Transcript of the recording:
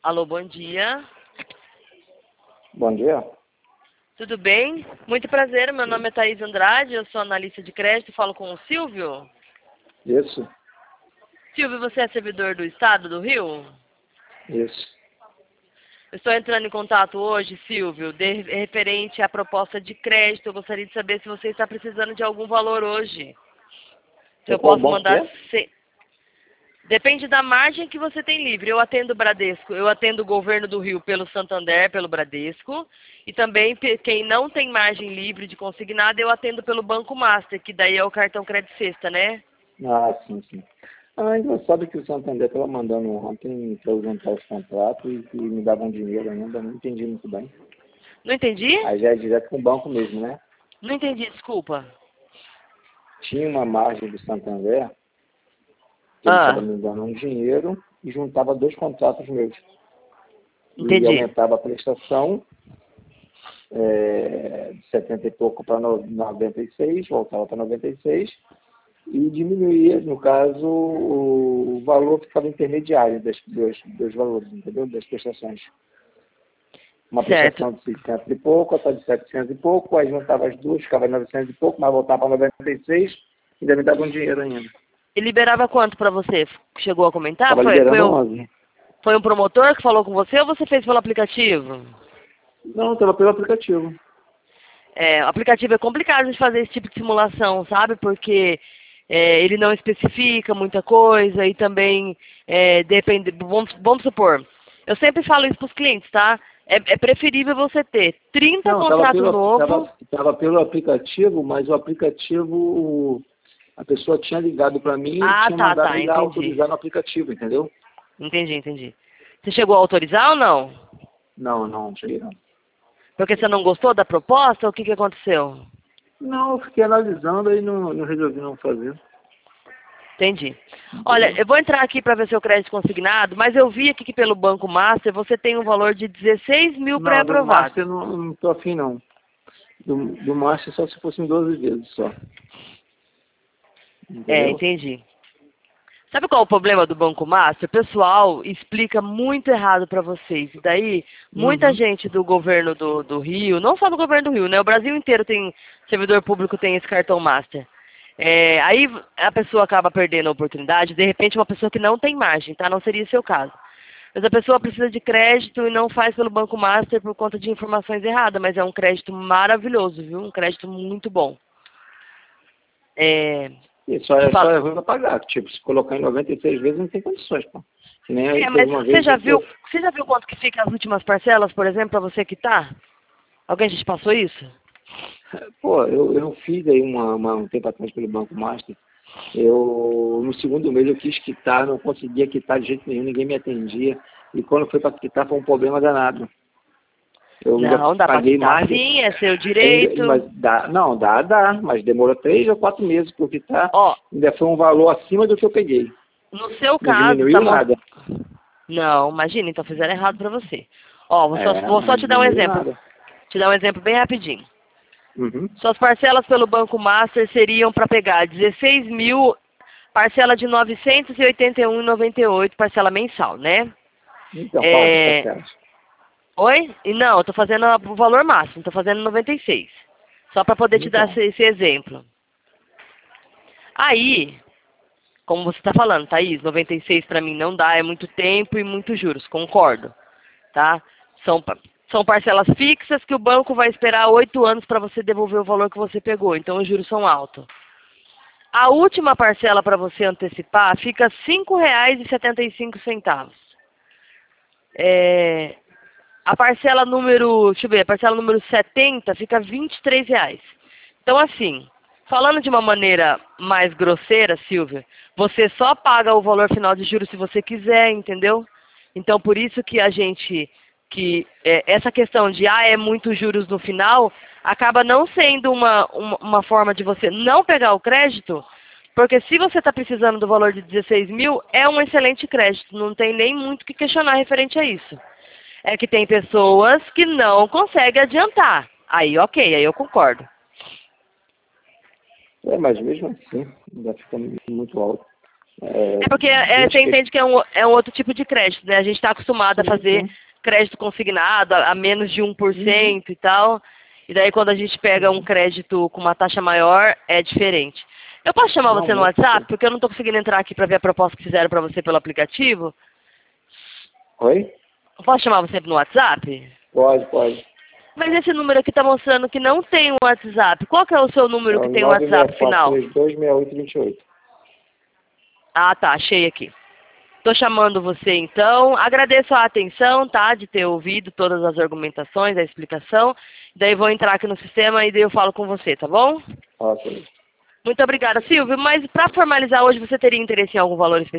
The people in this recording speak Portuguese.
Alô, bom dia. Bom dia. Tudo bem? Muito prazer, meu nome é Thaís Andrade, eu sou analista de crédito e falo com o Silvio. Isso, Silvio, você é servidor do Estado do Rio? isso. Eu estou entrando em contato hoje, Silvio, referente à proposta de crédito. Eu gostaria de saber se você está precisando de algum valor hoje. Se É eu qual posso banco que mandar... é? Depende da margem que você tem livre. Eu atendo o Bradesco, eu atendo o governo do Rio pelo Santander, pelo Bradesco. E também quem não tem margem livre de consignado, eu atendo pelo Banco Master, que daí é o cartão Crédito Sexta, né? Ah, sim, sim. Ah, engraçado que o Santander estava mandando ontem para eu juntar os contratos e me davam dinheiro ainda, não entendi muito bem. Não entendi? Aí já é direto com o banco mesmo, né? Não entendi, desculpa. Tinha uma margem do Santander, que ele estava Ah, me dando um dinheiro e juntava dois contratos meus. E entendi. aumentava a prestação de 70 e pouco para 96, voltava para 96, e diminuía, no caso, o valor que ficava intermediário dos valores, entendeu? Das prestações. Uma Certo. prestação de 600 e pouco, outra de 700 e pouco, aí juntava as duas, ficava 900 e pouco, mas voltava para 96 e ainda me dava um dinheiro ainda. E liberava quanto pra você? Chegou a comentar? Estava liberando 11. Foi um promotor que falou com você ou você fez pelo aplicativo? Não, estava pelo aplicativo. O aplicativo é complicado de fazer esse tipo de simulação, sabe? Porque ele não especifica muita coisa e também depende. Vamos supor, eu sempre falo isso para os clientes, tá? É preferível você ter 30 Não, estava contratos pelo, novos. tava pelo aplicativo, mas o aplicativo, a pessoa tinha ligado para mim e Ah, tinha mandado tá, ir lá entendi. autorizar no aplicativo, entendeu? Entendi. Você chegou a autorizar ou não? Não, não cheguei não. Porque você não gostou da proposta ou o que que aconteceu? Não, eu fiquei analisando e não resolvi não fazer, Entendi. Olha, entendeu? eu vou entrar aqui para ver seu crédito consignado, mas eu vi aqui que pelo Banco Master você tem um valor de 16 mil Não, do pré-aprovado. Master não tô afim não. Do Master só se fosse em 12 vezes só, entendeu? Entendi. Sabe qual é o problema do Banco Master? O pessoal explica muito errado para vocês. E daí, muita Uhum. gente do governo do Rio, não só do governo do Rio, né? O Brasil inteiro tem, servidor público tem esse cartão Master. Aí a pessoa acaba perdendo a oportunidade, de repente uma pessoa que não tem margem, tá? Não seria seu caso. Mas a pessoa precisa de crédito e não faz pelo Banco Master por conta de informações erradas, mas é um crédito maravilhoso, viu? Um crédito muito bom. É, E te só falo. é ruim pra pagar. Tipo, se colocar em 96 vezes não tem condições, pô. Que nem aí teve Mas uma vez que eu... você já viu quanto que fica as últimas parcelas, por exemplo, para você quitar? Alguém já te passou isso? Pô, eu fiz aí um tempo atrás pelo Banco Master. No segundo mês eu quis quitar, não conseguia quitar de jeito nenhum, ninguém me atendia. E quando foi para quitar foi um problema danado. Eu ainda Não, dá para paguei quitar mais, sim, é seu mas direito. dá, mas demorou 3 ou 4 meses para eu quitar, Ó, ainda foi um valor acima do que eu peguei. no seu Não caso, diminuiu nada. Não, imagina, então fizeram errado para você. Ó, vou só Não te dar um diminuiu exemplo. nada. Te dar um exemplo bem rapidinho. Uhum. Suas parcelas pelo Banco Master seriam para pegar 16 mil, parcela de 981,98, parcela mensal, né? Então, qual das É... parcelas? Oi? E não, eu tô fazendo o valor máximo, tô fazendo 96. Só para poder te dar Então, esse exemplo. Aí, como você está falando, Thaís, 96 para mim não dá, é muito tempo e muitos juros, concordo, tá? São, são parcelas fixas que o banco vai esperar 8 anos para você devolver o valor que você pegou, então os juros são altos. A última parcela para você antecipar fica R$ 5,75. É, a parcela número, deixa eu ver, a parcela número 70 fica R$ 23. Então, assim, falando de uma maneira mais grosseira, Silvia, você só paga o valor final de juros se você quiser, entendeu? Então, por isso que essa questão de, é muito juros no final, acaba não sendo uma forma de você não pegar o crédito, porque se você está precisando do valor de 16 mil, é um excelente crédito, não tem nem muito o que questionar referente a isso. É que tem pessoas que não conseguem adiantar. Aí, ok, aí eu concordo. mas mesmo assim, ainda fica muito alto. É porque você entende que é um outro tipo de crédito, né? A gente está acostumado a fazer crédito consignado a menos de 1% e tal. E daí quando a gente pega um crédito com uma taxa maior, é diferente. Eu posso chamar você no WhatsApp? Porque eu não estou conseguindo entrar aqui para ver a proposta que fizeram para você pelo aplicativo. Oi? Eu posso chamar você no WhatsApp? Pode. Mas esse número aqui está mostrando que não tem um WhatsApp. Qual que é o seu número que tem o WhatsApp final? 964326828. Ah, tá. Achei aqui. Estou chamando você, então. Agradeço a atenção, tá? De ter ouvido todas as argumentações, a explicação. Daí vou entrar aqui no sistema e daí eu falo com você, tá bom? Ok. Muito obrigada, Silvio. Mas para formalizar hoje, você teria interesse em algum valor específico?